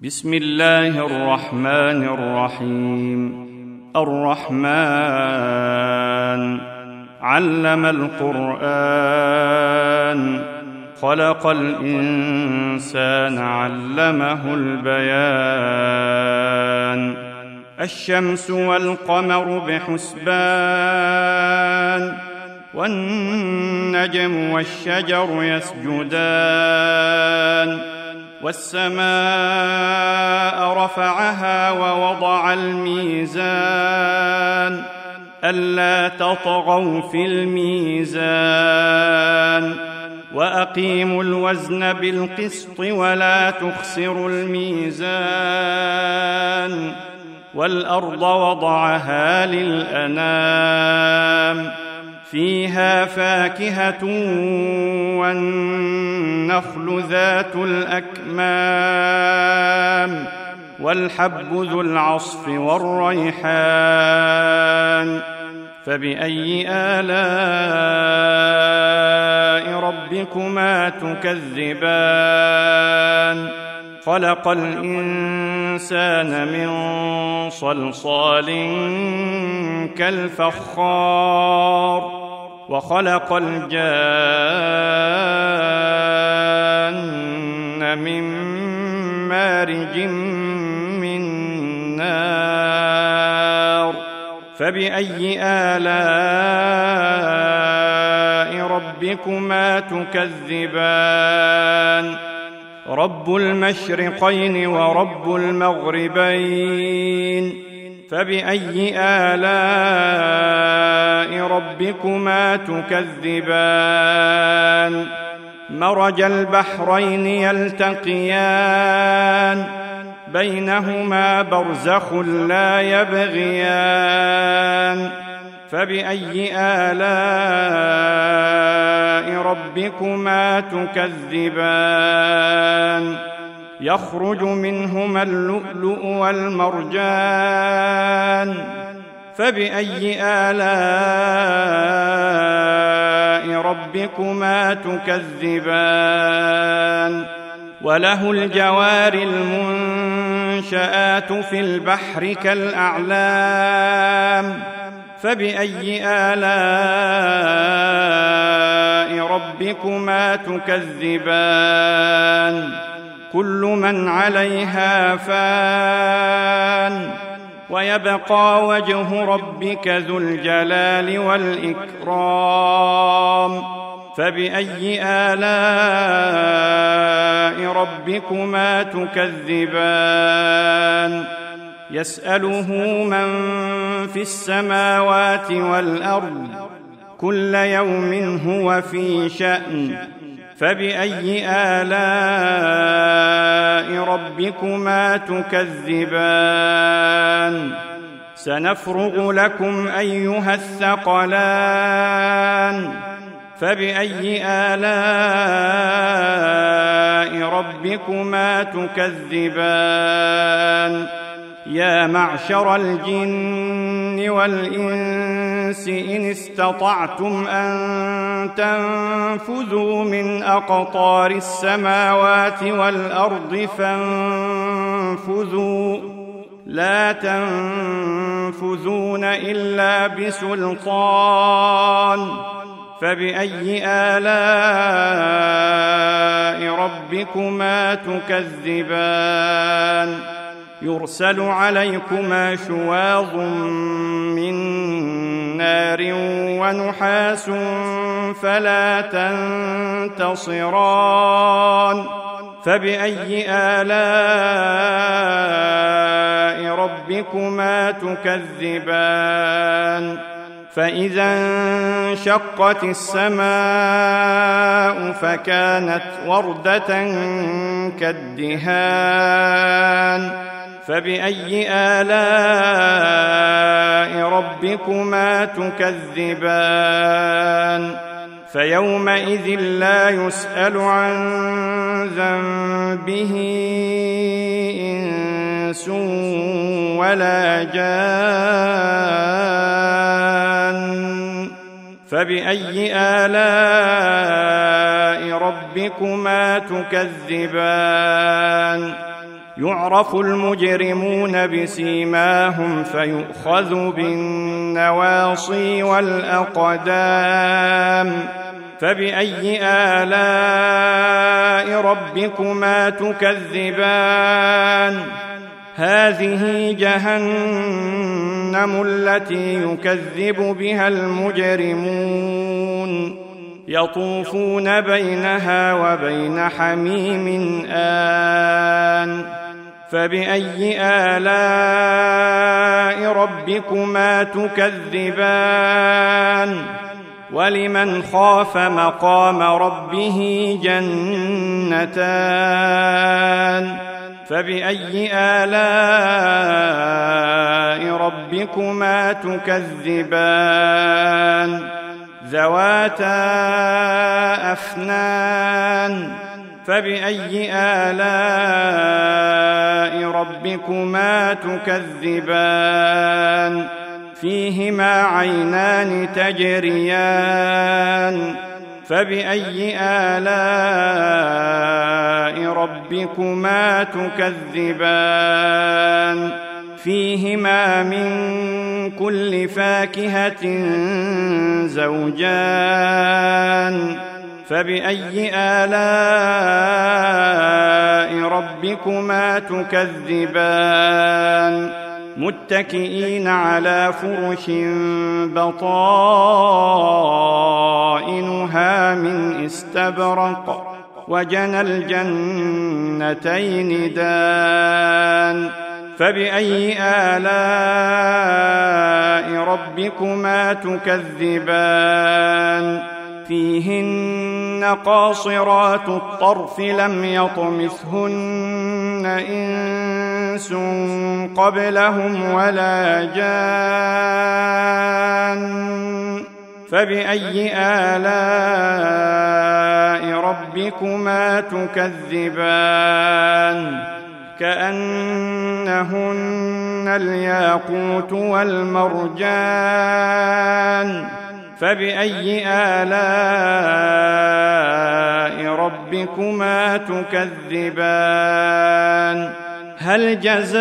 بسم الله الرحمن الرحيم. الرحمن علم القرآن، خلق الإنسان، علمه البيان. الشمس والقمر بحسبان، والنجم والشجر يسجدان. والسماء رفعها ووضع الميزان، ألا تطغوا في الميزان، وأقيموا الوزن بالقسط ولا تخسروا الميزان. والأرض وضعها للأنام، فيها فاكهة والنخل ذات الأكمام، والحب ذو العصف والريحان. فبأي آلاء ربكما تكذبان؟ خلق الإنسان من صلصال كالفخار، وخلق الجان من مارج من نار. فبأي آلاء ربكما تكذبان؟ رب المشرقين ورب المغربين. فبأي آلاء ربكما تكذبان؟ مرج البحرين يلتقيان، بينهما برزخ لا يبغيان. فبأي آلاء ربكما تكذبان؟ يخرج منهما اللؤلؤ والمرجان. فبأي آلاء ربكما تكذبان؟ وله الجوار المنشآت في البحر كالأعلام. فبأي آلاء ربكما تكذبان؟ كل من عليها فان، ويبقى وجه ربك ذو الجلال والإكرام. فبأي آلاء ربكما تكذبان؟ يسأله من في السماوات والأرض، كل يوم هو في شأن. فبأي آلاء ربكما تكذبان؟ سنفرغ لكم أيها الثقلان. فبأي آلاء ربكما تكذبان؟ يا معشر الجن والإنس إن استطعتم أن تنفذوا من أقطار السماوات والأرض فانفذوا، لا تنفذون إلا بسلطان. فبأي آلاء ربكما تكذبان؟ يرسل عليكما شواظ من نار ونحاس فلا تنتصران. فبأي آلاء ربكما تكذبان؟ فإذا انشقت السماء فكانت وردة كالدهان. فبأي آلاء ربكما تكذبان؟ فيومئذ لا يسأل عن ذنبه إنس ولا جان. فبأي آلاء ربكما تكذبان؟ يعرف المجرمون بسيماهم فيؤخذ بالنواصي والأقدام فبأي آلاء ربكما تكذبان هذه جهنم التي يكذب بها المجرمون يطوفون بينها وبين حميم آن فبأي آلاء ربكما تكذبان ولمن خاف مقام ربه جنتان فبأي آلاء ربكما تكذبان ذواتا أفنان فبأي آلاء ربكما تكذبان فيهما عينان تجريان فبأي آلاء ربكما تكذبان فيهما من كل فاكهة زوجان فبأي آلاء ربكما تكذبان متكئين على فرش بطائنها من استبرق وجنى الجنتين دان فبأي آلاء ربكما تكذبان فيهن قاصرات الطرف لم يطمثهن إنس قبلهم ولا جان فبأي آلاء ربكما تكذبان كأنهن الياقوت والمرجان فبأي آلاء ربكما تكذبان هل جزاء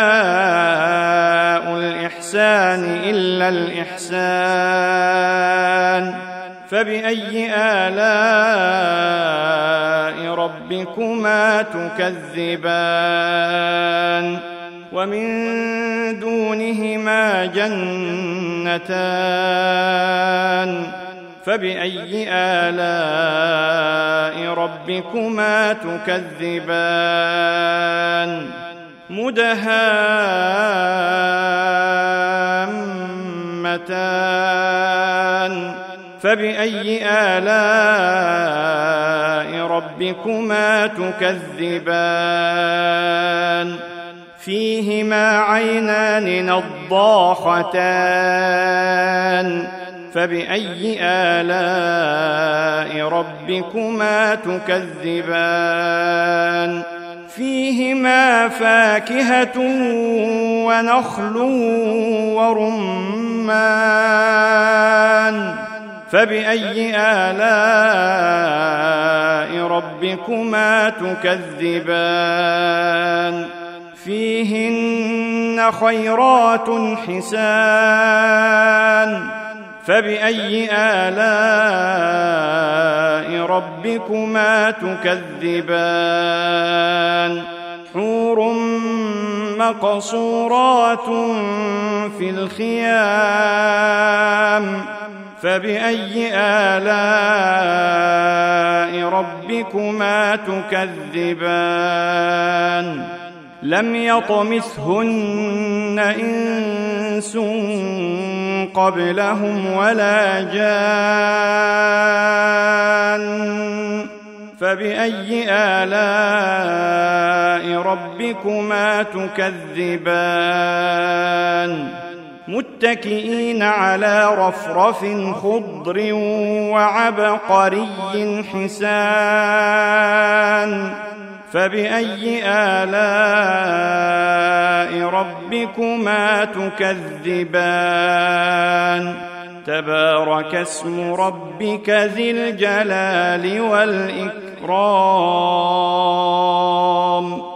الإحسان إلا الإحسان فبأي آلاء ربكما تكذبان ومن دونهما جنتان فبأي آلاء ربكما تكذبان مدهامتان فبأي آلاء ربكما تكذبان فيهما عينان نضاختان فبأي آلاء ربكما تكذبان فيهما فاكهة ونخل ورمان فبأي آلاء ربكما تكذبان فيهن خيرات حسان فبأي آلاء ربكما تكذبان حور مقصورات في الخيام فبأي آلاء ربكما تكذبان لم يطمثهن إنس قبلهم ولا جان فبأي آلاء ربكما تكذبان متكئين على رفرف خضر وعبقري حسان فبأي آلاء ربكما تكذبان تبارك اسم ربك ذي الجلال والإكرام